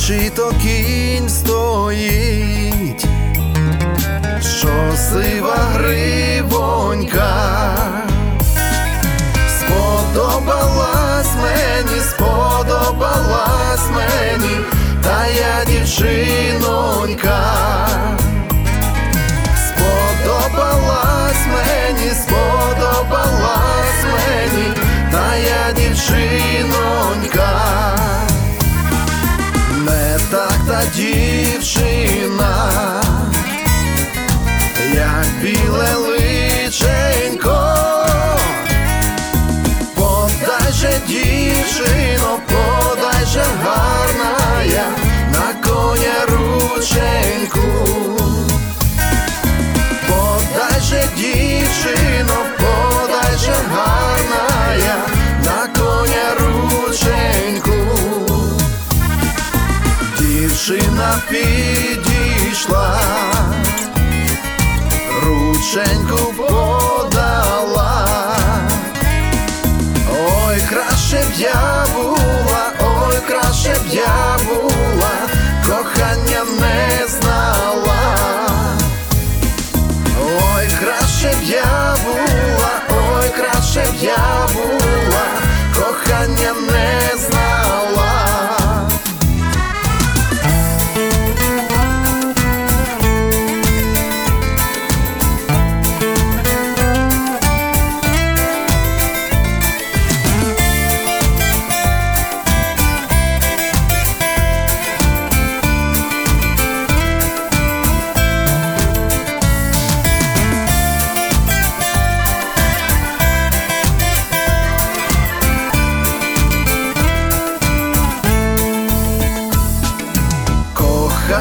чи то кінь стоїть, що сива гривонька. Сподобалась мені тая дівчинонька. Сподобалась мені тая дівчинонька. Не так та дівчина, як біле личенько. Подай же, дівчино, подай же, гарна я, на коня рученьку. Подай же, дівчино, подай же, гарна я, на коня рученьку. Дівчина підійшла, рученьку подала. Ой, краще б я була, ой, краще б я була, кохання не знала. Ой, краще б я була, ой, краще б я була, кохання не знала.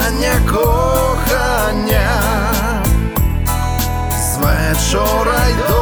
Кохання, з вечора й до